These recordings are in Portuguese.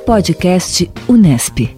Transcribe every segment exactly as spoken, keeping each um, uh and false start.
Podcast Unesp.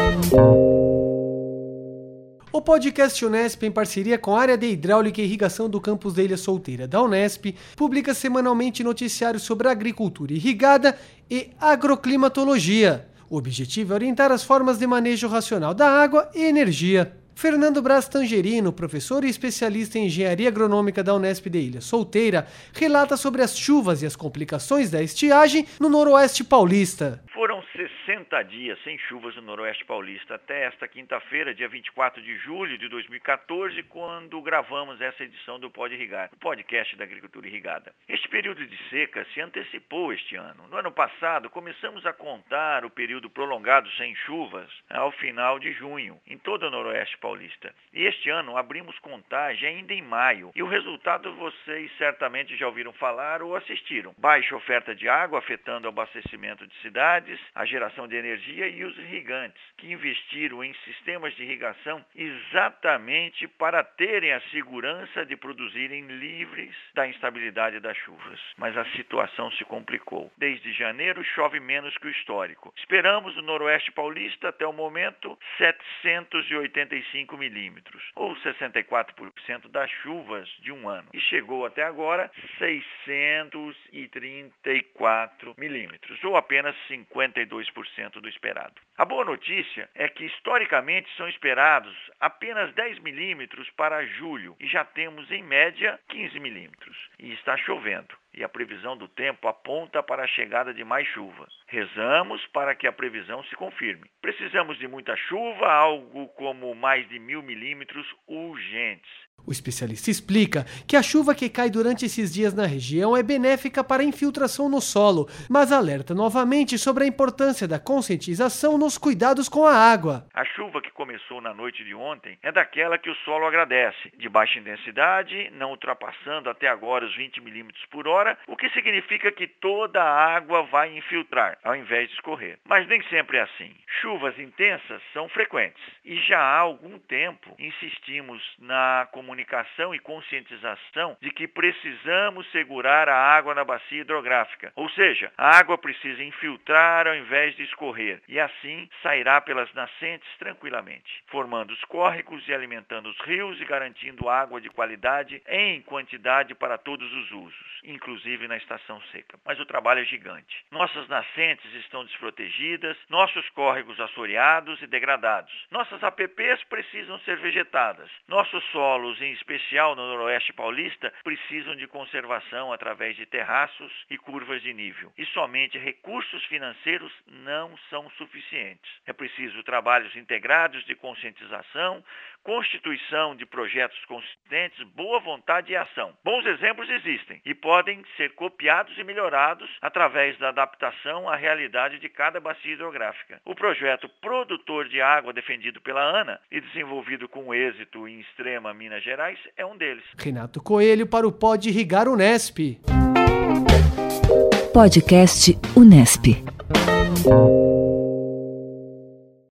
O podcast Unesp, em parceria com a área de Hidráulica e Irrigação do campus da Ilha Solteira da Unesp, publica semanalmente noticiários sobre agricultura irrigada e agroclimatologia. O objetivo é orientar as formas de manejo racional da água e energia. Fernando Braz Tangerino, professor e especialista em engenharia agronômica da Unesp de Ilha Solteira, relata sobre as chuvas e as complicações da estiagem no noroeste paulista. Foram sessenta dias sem chuvas no noroeste paulista, até esta quinta-feira, dia vinte e quatro de julho de dois mil e quatorze, quando gravamos essa edição do Pode Irrigar, o podcast da agricultura irrigada. Este período de seca se antecipou este ano. No ano passado, começamos a contar o período prolongado sem chuvas ao final de junho, em todo o noroeste paulista. E este ano abrimos contagem ainda em maio, e o resultado vocês certamente já ouviram falar ou assistiram. Baixa oferta de água afetando o abastecimento de cidades, a geração de energia e os irrigantes, que investiram em sistemas de irrigação exatamente para terem a segurança de produzirem livres da instabilidade das chuvas. Mas a situação se complicou. Desde janeiro chove menos que o histórico. Esperamos no noroeste paulista, até o momento, setecentos e oitenta e cinco milímetros, ou sessenta e quatro por cento das chuvas de um ano. E chegou até agora seiscentos e trinta e quatro milímetros, ou apenas cinquenta e dois por cento do esperado. A boa notícia é que, historicamente, são esperados apenas dez milímetros para julho e já temos, em média, quinze milímetros. E está chovendo. E a previsão do tempo aponta para a chegada de mais chuva. Rezamos para que a previsão se confirme. Precisamos de muita chuva, algo como mais de mil milímetros urgentes. O especialista explica que a chuva que cai durante esses dias na região é benéfica para a infiltração no solo, mas alerta novamente sobre a importância da conscientização nos cuidados com a água. A chuva que começou na noite de ontem é daquela que o solo agradece, de baixa intensidade, não ultrapassando até agora os vinte milímetros por hora, o que significa que toda a água vai infiltrar, ao invés de escorrer. Mas nem sempre é assim. Chuvas intensas são frequentes e já há algum tempo insistimos na comunicação comunicação e conscientização de que precisamos segurar a água na bacia hidrográfica, ou seja, a água precisa infiltrar ao invés de escorrer, e assim sairá pelas nascentes tranquilamente, formando os córregos e alimentando os rios e garantindo água de qualidade em quantidade para todos os usos, inclusive na estação seca. Mas o trabalho é gigante. Nossas nascentes estão desprotegidas, nossos córregos assoreados e degradados. Nossas A P Ps precisam ser vegetadas. Nossos solos, em especial no noroeste paulista, precisam de conservação através de terraços e curvas de nível. E somente recursos financeiros não são suficientes. É preciso trabalhos integrados de conscientização, constituição de projetos consistentes, boa vontade e ação. Bons exemplos existem e podem ser copiados e melhorados através da adaptação à realidade de cada bacia hidrográfica. O projeto Produtor de Água, defendido pela ANA e desenvolvido com êxito em Extrema, Minas Gerais, é um deles. Renato Coelho para o Pode Irrigar Unesp. Podcast Unesp.